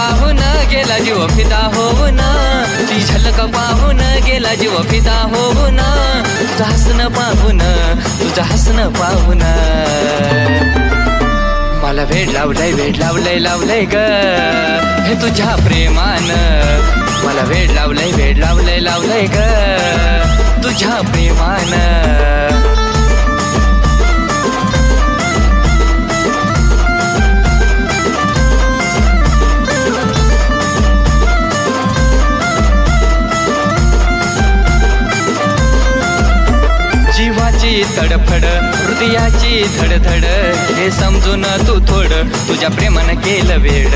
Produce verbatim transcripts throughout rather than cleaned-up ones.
पाहून गेला जीव फिदा होऊन, ती झलक पाहून गेला जीव फिदा होऊन, तुझं हसणं पाहून तुझं हसणं पाहून मला वेड लावलंय वेड लावलंय लावलंय ग हे तुझ्या प्रेमान, मला वेड लावलंय वेड लावलंय लावलंय ग तुझ्या प्रेमान। जीवाची तडफड हृदयाची धडधड हे समजून तू थोडं तुझ्या प्रेमानं केलं वेड।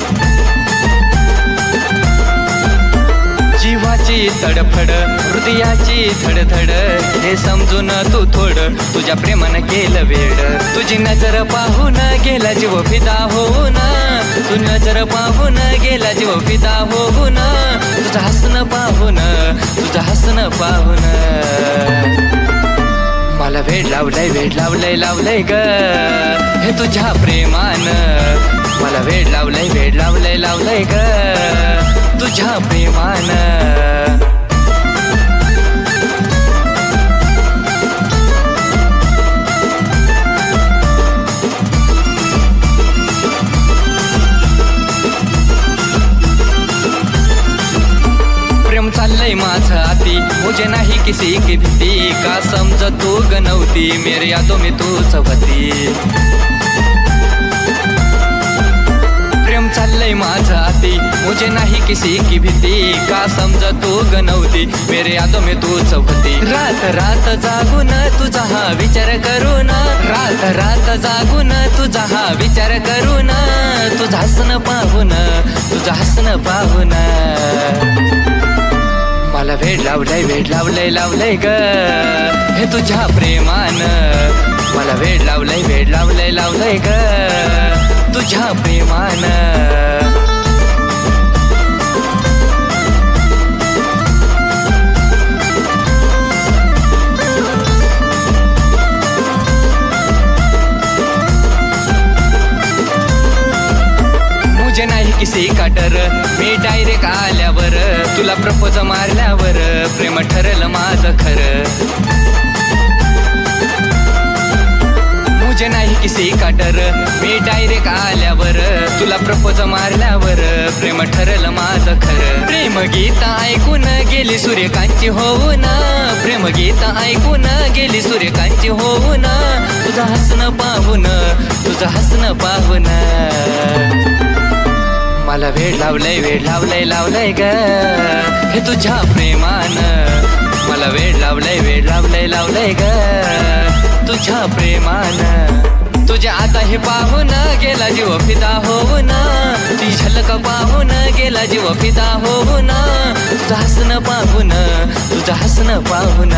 जीवाची तडफड हृदयाची धडधड हे समजून तू थोडं तुझ्या प्रेमानं केलं वेड। तुझी नजर पाहून गेला जीव फिदा होऊन, तू नजर पाहून गेला जीव फिदा होऊन, तुझं हसणं पाहून तुझं हसणं पाहून मला वेड लावलंय वेड लावलंय लावलंय ग हे तुझ्या प्रेमान, मला वेड लावलंय वेड लावलंय लावलंय ग तुझ्या प्रेमान। प्रेम चाललंय माझं आती मुझे नाही किसी की भीती, का समझ तू गनवती मेरे यादों में तू चवती। प्रेम चाललंय माझं आती मुझे नाही किसी की भीती, का समझ तू गनवती मेरे यादों में तू चवती। रात रात जागून तुझा हा विचार करून, रात रात जागून तुझा हा विचार करून, तुझं हसणं पाहून तुझं हसणं पाहून मला वेड लावलंय वेड लावलंय लावलंय ग हे तुझ्या प्रेमान, मला वेड लावलंय वेड लावलंय लावलंय ग तुझ्या प्रेमान। मुझे नाही किसी का डर मी डायरेक्ट आल्यावर, तुला प्रपोज मारल्यावर प्रेम ठरलं माझं खरं। मुझे नाही किसी का डर मी डायरेक्ट आल्यावर, तुला प्रपोज मारल्यावर प्रेम ठरलं माझं खरं। प्रेम गीत ऐकून गेली सूर्यकांची होऊन, प्रेम गीत ऐकून गेली सूर्यकांची होऊन, तुझं हसणं पाहून तुझं हसणं पाहून मला वेड लावलंय वेड लावलंय लावलंय ग हे तुझ्या प्रेमान, मला वेड लावलंय वेड लावलंय लावलंय ग तुझ्या प्रेमान। तुझ्या आता हे पाहून गेला जीव फिदा होऊन, ती झलक पाहून गेला जीव फिदा होऊन, तुझं हसणं पाहून तुझं हसणं पाहून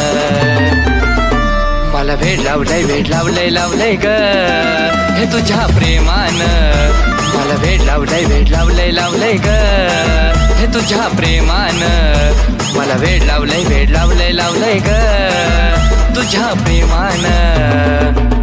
मला वेड लावलंय वेड लावलंय लावलंय ग हे तुझ्या प्रेमान, मला वेड लावलंय वेड लावलंय लावलंय ग हे तुझ्या प्रेमान, मला वेड लावलंय वेड लावलंय लावलंय ग तुझ्या प्रेमान।